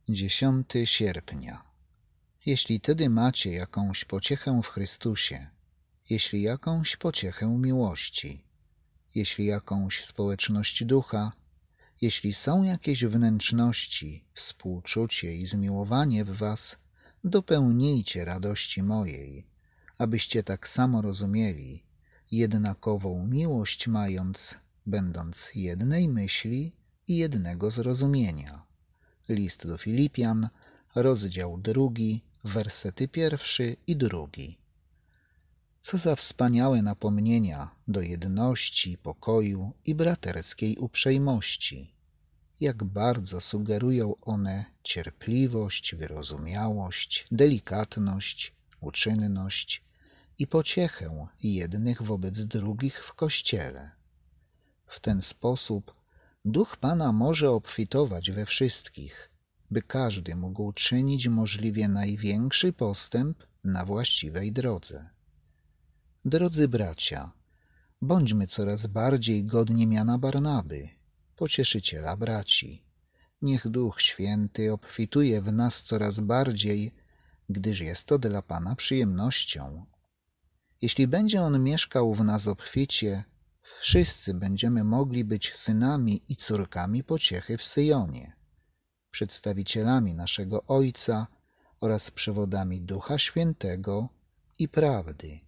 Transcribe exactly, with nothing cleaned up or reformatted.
dziesiątego sierpnia. Jeśli tedy macie jakąś pociechę w Chrystusie, jeśli jakąś pociechę miłości, jeśli jakąś społeczność ducha, jeśli są jakieś wnętrzności, współczucie i zmiłowanie w was, dopełnijcie radości mojej, abyście tak samo rozumieli, jednakową miłość mając, będąc jednej myśli i jednego zrozumienia. List do Filipian, rozdział drugi, wersety pierwszy i drugi. Co za wspaniałe napomnienia do jedności, pokoju i braterskiej uprzejmości. Jak bardzo sugerują one cierpliwość, wyrozumiałość, delikatność, uczynność i pociechę jednych wobec drugich w Kościele. W ten sposób Duch Pana może obfitować we wszystkich, by każdy mógł czynić możliwie największy postęp na właściwej drodze. Drodzy bracia, bądźmy coraz bardziej godni miana Barnaby, pocieszyciela braci. Niech Duch Święty obfituje w nas coraz bardziej, gdyż jest to dla Pana przyjemnością. Jeśli będzie On mieszkał w nas obficie, wszyscy będziemy mogli być synami i córkami pociechy w Syjonie, przedstawicielami naszego Ojca oraz przewodami Ducha Świętego i prawdy.